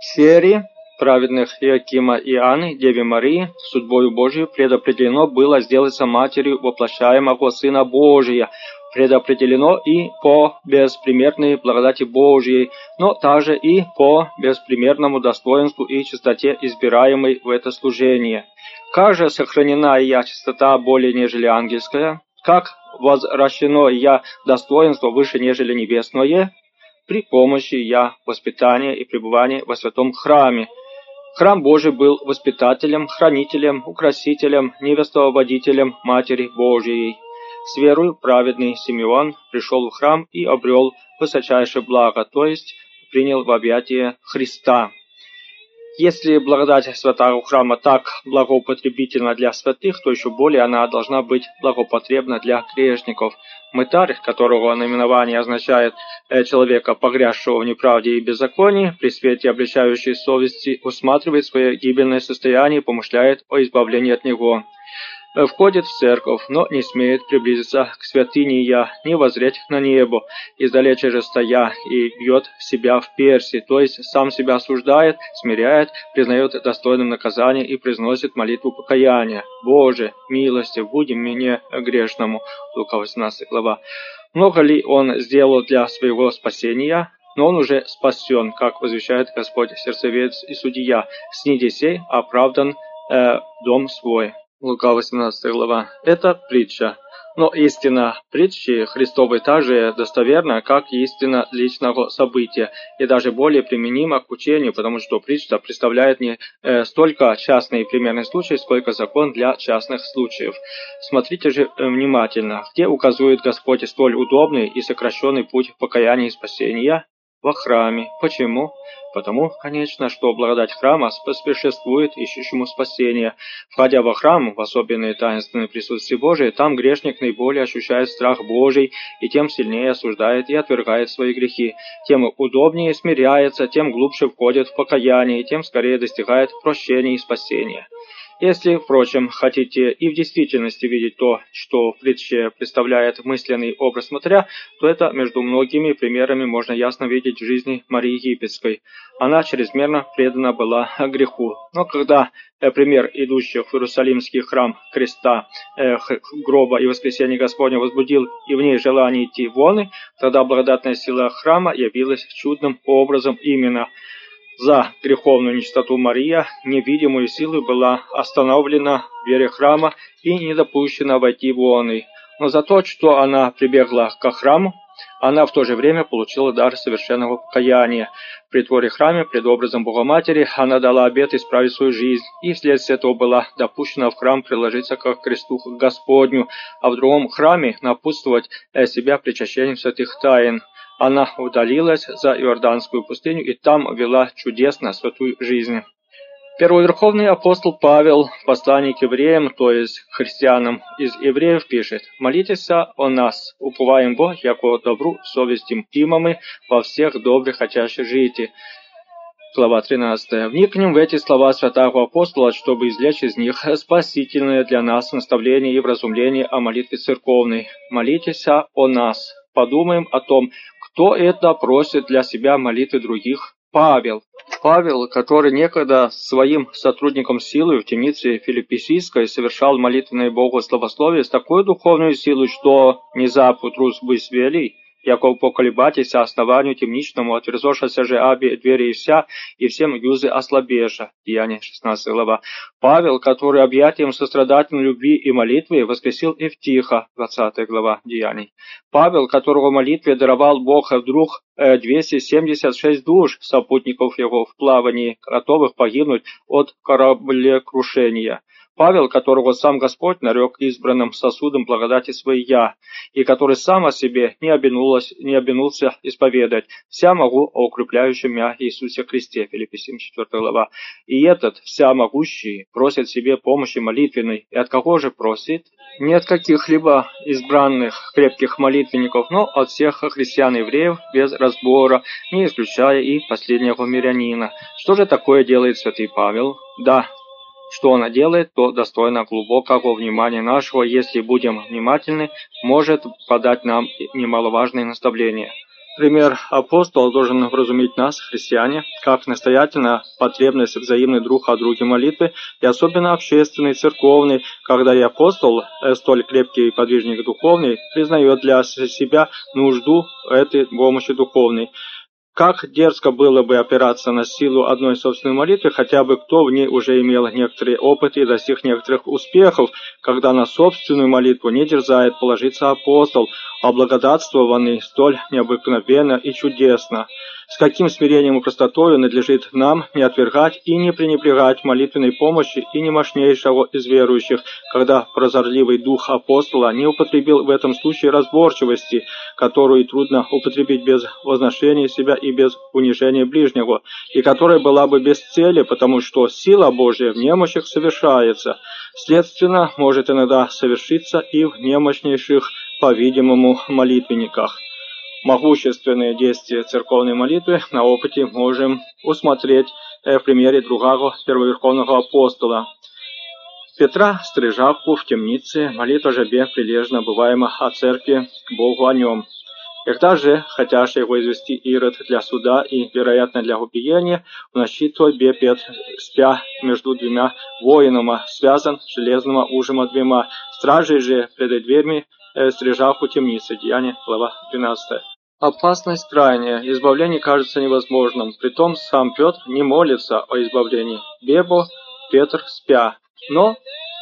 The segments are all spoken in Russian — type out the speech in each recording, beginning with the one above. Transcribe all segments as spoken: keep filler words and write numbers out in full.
Сфере праведных Иоакима и Анны, Деве Марии, судьбою Божией предопределено было сделаться матерью воплощаемого Сына Божия, предопределено и по беспримерной благодати Божией, но также и по беспримерному достоинству и чистоте избираемой в это служение. Как же сохранена я чистота более нежели ангельская? Как возвращено я достоинство выше нежели небесное? При помощи я воспитания и пребывания во святом храме. Храм Божий был воспитателем, хранителем, украсителем, невестоводителем Матери Божией. С верою праведный Симеон пришел в храм и обрел высочайшее благо, то есть принял в объятия Христа. Если благодать святого храма так благоупотребительна для святых, то еще более она должна быть благопотребна для грешников. Мытарь, которого наименование означает человека, погрязшего в неправде и беззаконии, при свете обличающей совести усматривает свое гибельное состояние и помышляет о избавлении от него. Входит в церковь, но не смеет приблизиться к святыне я, не воззреть на небо, издалече же стоя, и бьет себя в перси, то есть сам себя осуждает, смиряет, признает достойным наказания и произносит молитву покаяния. «Боже, милостив, буди мне грешному». Лука восемнадцатая глава. Много ли он сделал для своего спасения? Но он уже спасен, как возвещает Господь, сердцевец и судья. Сниди сей оправдан э, дом свой. Лука восемнадцатая глава. Это притча. Но истина притчи Христовой также достоверна, как и истина личного события, и даже более применима к учению, потому что притча представляет не э, столько частный и примерный случай, сколько закон для частных случаев. Смотрите же э, внимательно, где указывает Господь столь удобный и сокращенный путь покаяния и спасения? Во храме. Почему? Потому, конечно, что благодать храма способствует ищущему спасения. Входя во храм, в особенные таинственные присутствия Божие, там грешник наиболее ощущает страх Божий и тем сильнее осуждает и отвергает свои грехи. Тем удобнее смиряется, тем глубже входит в покаяние и тем скорее достигает прощения и спасения. Если, впрочем, хотите и в действительности видеть то, что в притче представляет мысленный образ смотря, то это между многими примерами можно ясно видеть в жизни Марии Египетской. Она чрезмерно предана была греху. Но когда э, пример идущих в Иерусалимский храм креста, э, гроба и воскресения Господня возбудил и в ней желание идти вон, тогда благодатная сила храма явилась чудным образом именно. За греховную нечистоту Мария невидимую силой была остановлена в вере храма и не допущена войти в он. Но за то, что она прибегла ко храму, она в то же время получила дар совершенного покаяния. При творе храме пред образом Богоматери она дала обет исправить свою жизнь, и вследствие этого была допущена в храм приложиться к кресту Господню, а в другом храме напутствовать себя причащением святых тайн. Она удалилась за Иорданскую пустыню и там вела чудесно святую жизнь. Первоверховный апостол Павел в послании к евреям, то есть христианам из евреев, пишет: «Молитесь о нас, уповаем Бог, яко добру совестим имамы во всех добрых хотящих жити». Глава тринадцатая. Вникнем в эти слова святого апостола, чтобы извлечь из них спасительное для нас наставление и вразумление о молитве церковной. Молитесь о нас. Подумаем о том, кто это просит для себя молитвы других. Павел. Павел, который некогда своим сотрудником силы в темнице Филиппийской совершал молитвенное Богу славословие с такой духовной силой, что не запут рус быть велий, яко поколебатися основанию темничному, отверзошася же обе двери и вся, и всем юзы ослабеша». Деяния шестнадцатая глава. Павел, который объятием сострадательной любви и молитвы воскресил Евтиха. двадцатая глава Деяний. Павел, которого молитве даровал Бог вдруг двести семьдесят шесть душ, сопутников его в плавании, готовых погибнуть от кораблекрушения. Павел, которого сам Господь нарек избранным сосудом благодати своей я, и который сам о себе не обинулся, не обинулся исповедать: «Вся могу о укрепляющем меня Иисусе Христе». Филиппийцам четвёртая глава. И этот, вся могущий, просит себе помощи молитвенной. И от кого же просит? Не от каких-либо избранных крепких молитвенников, но от всех христиан-евреев без разбора, не исключая и последнего мирянина. Что же такое делает святый Павел? Да, что она делает, то достойно глубокого внимания нашего, если будем внимательны, может подать нам немаловажные наставления. Пример апостола должен вразумить нас, христиане, как настоятельно потребность взаимной друг о друге молитвы, и особенно общественной, церковной, когда и апостол, столь крепкий подвижник духовный, признает для себя нужду этой помощи духовной. Как дерзко было бы опираться на силу одной собственной молитвы, хотя бы кто в ней уже имел некоторые опыты и достиг некоторых успехов, когда на собственную молитву не дерзает положиться апостол, облагодатствованный столь необыкновенно и чудесно. С каким смирением и простотою надлежит нам не отвергать и не пренебрегать молитвенной помощи и не мощнейшего из верующих, когда прозорливый дух апостола не употребил в этом случае разборчивости, которую трудно употребить без возношения себя и без унижения ближнего, и которая была бы без цели, потому что сила Божия в немощах совершается, следственно, может иногда совершиться и в немощнейших, по-видимому, молитвенниках. Могущественные действия церковной молитвы на опыте можем усмотреть в примере другого первоверховного апостола. Петра стрижавку в темнице, молитва жабе прилежно бываема о церкви к Богу о нем. Когда же, хотяши его извести Ирод для суда и, вероятно, для убиения, в ночи той бе Пет, спя между двумя воинами, связан железного ужима двумя, стражей же пред дверьми стрижавку темницы. Деяние, глава двенадцатая. Опасность крайняя, избавление кажется невозможным, притом сам Петр не молится о избавлении. Бебо, Петр, спя. Но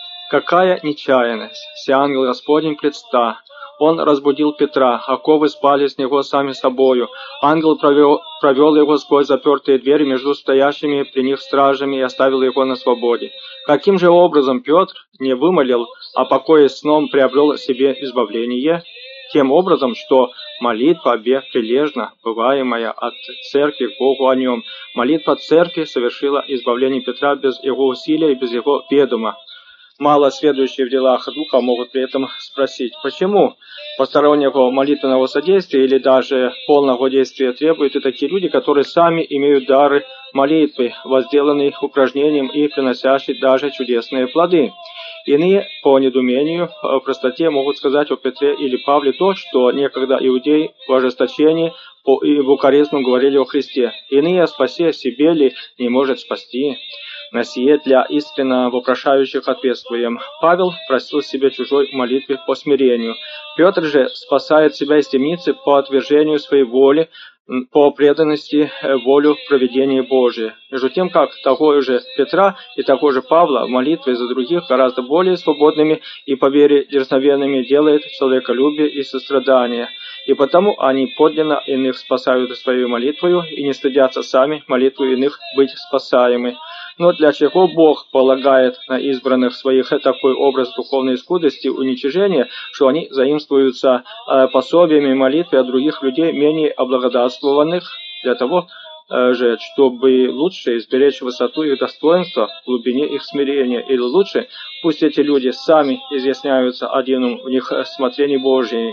какая нечаянность! Се ангел Господень предста. Он разбудил Петра, оковы спали с него сами собою. Ангел провел, провел его сквозь запертые двери между стоящими при них стражами и оставил его на свободе. Каким же образом Петр не вымолил, а покоясь сном приобрел себе избавление? Тем образом, что молитва обе прилежно, бываемая от церкви к Богу о нем. Молитва церкви совершила избавление Петра без его усилия и без его ведома. Мало сведущие в делах духа могут при этом спросить, почему постороннего молитвенного содействия или даже полного действия требуют и такие люди, которые сами имеют дары молитвы, возделанные упражнением и приносящие даже чудесные плоды. Иные, по недумению, в простоте могут сказать о Петре или Павле то, что некогда иудеи в ожесточении и в укоризну говорили о Христе. Иные, спася себе ли, не может спасти. На сие для искренно вопрошающих ответствуем. Павел просил себе чужой молитвы по смирению. Петр же спасает себя из темницы по отвержению своей воли, по преданности волю провидения Божия. Между тем, как того же Петра и того же Павла в молитве за других гораздо более свободными и по вере дерзновенными делает человеколюбие и сострадание. И потому они подлинно иных спасают своей молитвою и не стыдятся сами молитву иных быть спасаемы. Но для чего Бог полагает на избранных своих такой образ духовной скудости, уничижения, что они заимствуются э, пособиями молитвы от других людей, менее облагодатствованных, для того э, же, чтобы лучше изберечь высоту их достоинства, в глубине их смирения, или лучше, пусть эти люди сами изъясняются одним в них смотрении Божьей.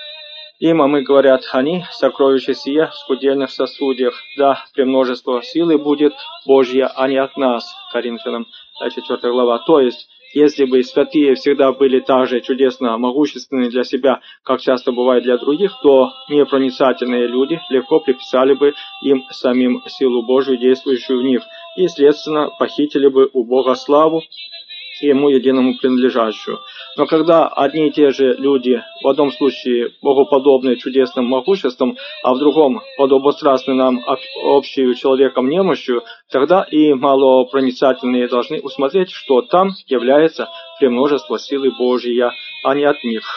Им, а мы, говорят, они, сокровища сия в скудельных сосудях, да, премножество силы будет Божья, а не от нас. Коринфянам, четвёртая глава. То есть, если бы святые всегда были так же чудесно могущественны для себя, как часто бывает для других, то непроницательные люди легко приписали бы им самим силу Божию, действующую в них, и, следственно, похитили бы у Бога славу, ему единому принадлежащую. Но когда одни и те же люди, в одном случае богоподобные чудесным могуществом, а в другом подобострастны нам общую человеком немощью, тогда и малопроницательные должны усмотреть, что там является премножество силы Божьей, а не от них.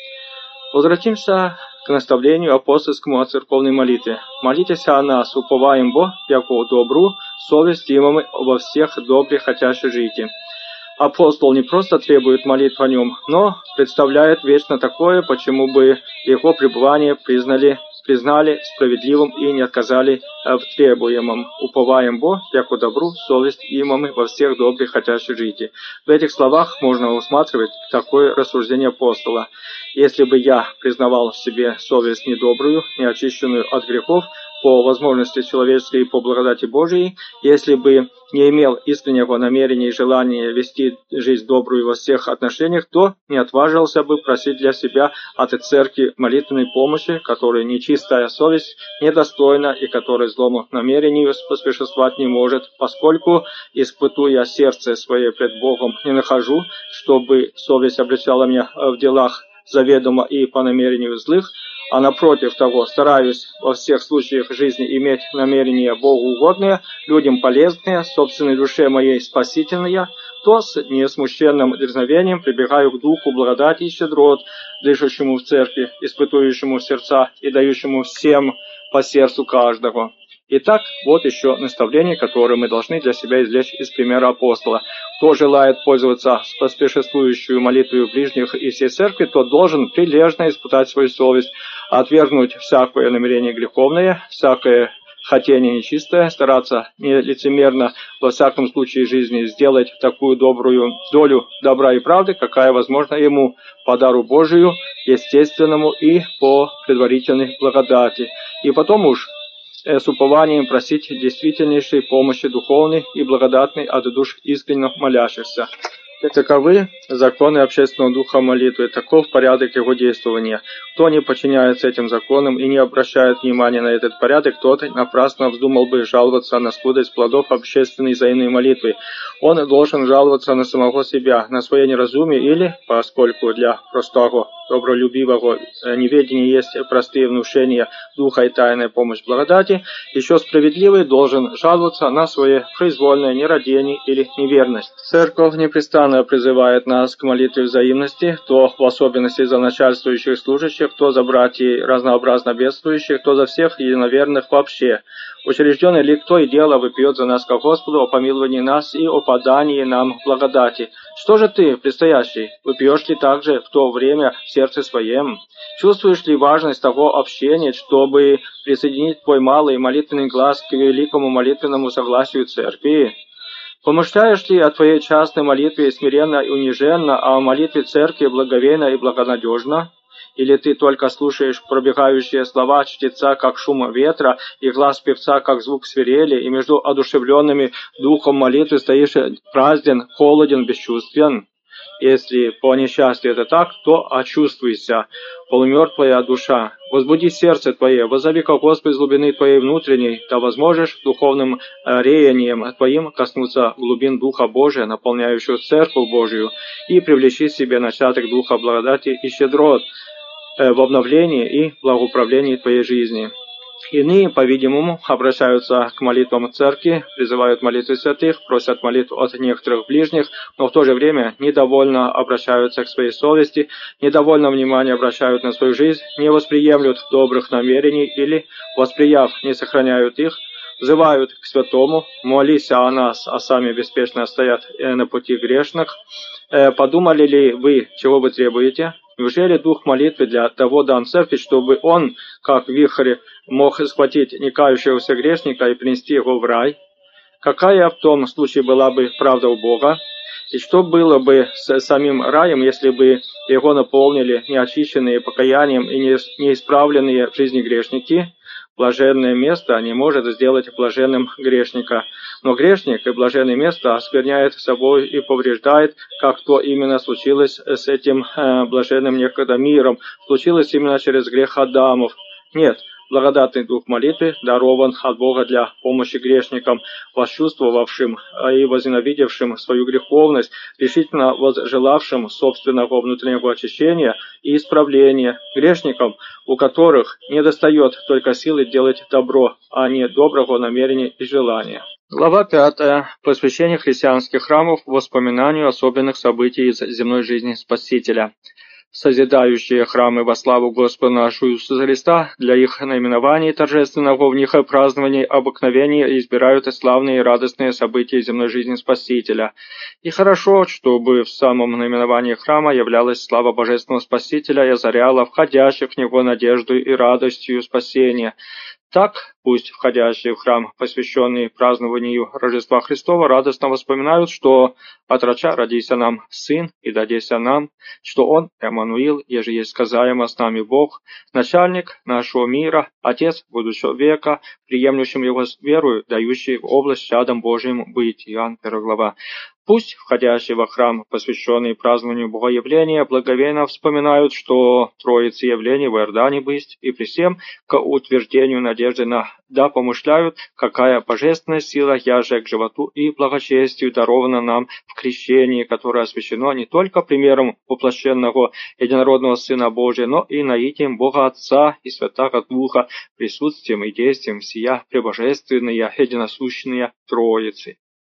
Возвратимся к наставлению апостольскому о церковной молитве. «Молитесь о нас, уповаем Бо, яко добру, совесть имамы во всех добре хотящих жить». Апостол не просто требует молитв о нем, но представляет вечно такое, почему бы его пребывание признали, признали справедливым и не отказали в требуемом. «Уповаем Бо, яко добру, совесть имамы во всех добре хотящих жить». В этих словах можно усматривать такое рассуждение апостола. «Если бы я признавал в себе совесть недобрую, неочищенную от грехов, по возможности человеческой и по благодати Божией, если бы не имел искреннего намерения и желания вести жизнь добрую во всех отношениях, то не отважился бы просить для себя от церкви молитвенной помощи, которой нечистая совесть недостойна и которой злому намерению поспешествовать не может, поскольку, испытуя сердце свое пред Богом, не нахожу, чтобы совесть обличала меня в делах заведомо и по намерению злых, а напротив того стараюсь во всех случаях жизни иметь намерения Богу угодные, людям полезные, собственной душе моей спасительные, то с несмущенным дерзновением прибегаю к Духу благодати и щедрот, дышащему в церкви, испытующему сердца и дающему всем по сердцу каждого. Итак, вот еще наставление, которое мы должны для себя извлечь из примера апостола. Кто желает пользоваться поспешествующую молитвой ближних и всей церкви, тот должен прилежно испытать свою совесть, отвергнуть всякое намерение греховное, всякое хотение нечистое, стараться нелицемерно во всяком случае жизни сделать такую добрую долю добра и правды, какая возможна ему по дару Божию, естественному и по предварительной благодати. И потом уж с упованием просить действительнейшей помощи духовной и благодатной от душ искренне молящихся. Таковы законы общественного духа молитвы, таков порядок его действования. Кто не подчиняется этим законам и не обращает внимания на этот порядок, тот напрасно вздумал бы жаловаться на скудость плодов общественной взаимной молитвы. Он должен жаловаться на самого себя, на свое неразумие или, поскольку для простого, добролюбивого неведения есть простые внушения духа и тайная помощь благодати, еще справедливый должен жаловаться на свое произвольное нерадение или неверность. Церковь непрестанно призывает нас к молитве взаимности, то в особенности за начальствующих служащих, то за братьев разнообразно бедствующих, то за всех единоверных вообще. Учрежденный ли кто и дело выпьет за нас ко Господу о помиловании нас и о подании нам благодати. Что же ты, предстоящий, выпьешь ли также в то время в сердце своем? Чувствуешь ли важность того общения, чтобы присоединить твой малый молитвенный глаз к великому молитвенному согласию церкви? Помышляешь ли о твоей частной молитве смиренно и униженно, а о молитве церкви благовейно и благонадежно? Или ты только слушаешь пробегающие слова чтеца, как шум ветра, и глаз певца, как звук свирели, и между одушевленными духом молитвы стоишь празден, холоден, бесчувствен? Если по несчастью это так, то очувствуйся, полумертвая душа. Возбуди сердце твое, воззови ко Господу из глубины твоей внутренней, да возможешь духовным реянием твоим коснуться глубин Духа Божия, наполняющего Церковь Божию, и привлечи себе начаток Духа благодати и щедрот в обновлении и благоуправлении твоей жизни. Иные, по-видимому, обращаются к молитвам церкви, призывают молитвы святых, просят молитв от некоторых ближних, но в то же время недовольно обращаются к своей совести, недовольно внимание обращают на свою жизнь, не восприемлют добрых намерений или, восприяв, не сохраняют их, взывают к святому, молись о нас, а сами беспечно стоят на пути грешных. Подумали ли вы, чего вы требуете? Неужели дух молитвы для того дан церкви, чтобы он, как вихрь, мог схватить некающегося грешника и принести его в рай? Какая в том случае была бы правда у Бога? И что было бы с самим раем, если бы его наполнили неочищенные покаянием и неисправленные в жизни грешники? Блаженное место не может сделать блаженным грешника. Но грешник и блаженное место оскверняет собой и повреждает, как то именно случилось с этим э, блаженным некогда миром. Случилось именно через грех Адамов. Нет, благодатный дух молитвы дарован от Бога для помощи грешникам, восчувствовавшим и возненавидевшим свою греховность, решительно возжелавшим собственного внутреннего очищения и исправления, грешникам, у которых недостает только силы делать добро, а не доброго намерения и желания. Глава пятая. Посвящение христианских храмов воспоминанию особенных событий из земной жизни Спасителя. Созидающие храмы во славу Господа нашего Иисуса Христа, для их наименований торжественного в них празднований обыкновений избирают и славные и радостные события земной жизни Спасителя. И хорошо, чтобы в самом наименовании храма являлась слава Божественного Спасителя и озаряла входящих в него надежду и радостью спасения. Так Пусть входящие в храм, посвященный празднованию Рождества Христова, радостно вспоминают, что от Рача родился нам Сын и дадеся нам, что Он, Эммануил, еже есть сказаемо с нами Бог, начальник нашего мира, Отец будущего века, приемлющим Его с верою, дающий в область чадом Божьим быть. Иоанн, первая глава. Пусть входящие во храм, посвященный празднованию Богоявления, благоговейно вспоминают, что Троицы явление в Иордане бысть, и при всем к утверждению надежды на да помышляют, какая божественная сила яже к животу и благочестию дарована нам в крещении, которое освящено не только примером воплощенного единородного Сына Божия, но и наитием Бога Отца и Святаго Духа, присутствием и действием сия пребожественные единосущные Троицы.